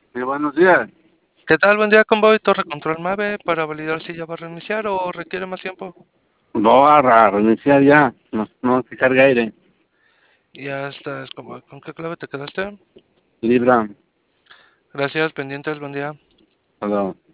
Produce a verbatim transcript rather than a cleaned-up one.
Sí, buenos días. ¿Qué tal? Buen día, Convoy. Torre Control Mave para validar si ya va a reiniciar o requiere más tiempo. Voy a reiniciar ya. No, no se carga aire. Ya estás, Convoy. ¿Con qué clave te quedaste? Libra. Gracias, pendientes, buen día. Perdón.